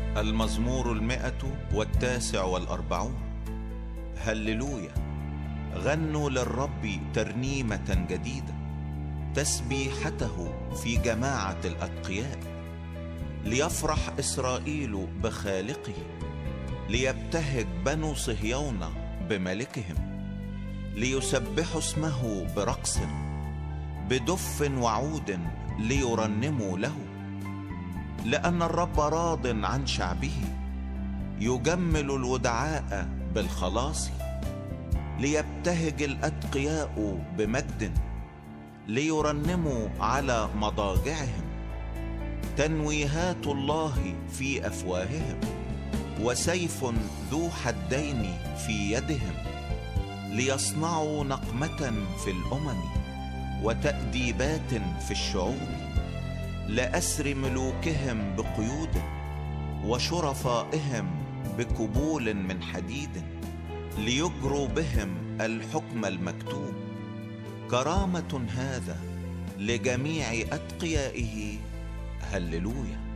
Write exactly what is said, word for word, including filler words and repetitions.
المزمور المئة والتاسع والأربعون. هللويا. غنوا للرب ترنيمة جديدة، تسبيحته في جماعة الأتقياء. ليفرح إسرائيل بخالقه، ليبتهج بنو صهيون بملكهم. ليسبحوا اسمه برقص، بدف وعود ليرنموا له. لأن الرب راض عن شعبه، يجمل الودعاء بالخلاص. ليبتهج الأتقياء بمجد، ليرنموا على مضاجعهم. تنويهات الله في أفواههم، وسيف ذو حدين في يدهم. ليصنعوا نقمة في الأمم، وتأديبات في الشعوب. لأسر ملوكهم بقيود، وشرفائهم بكبول من حديد. ليجروا بهم الحكم المكتوب. كرامة هذا لجميع أتقيائه. هللويا.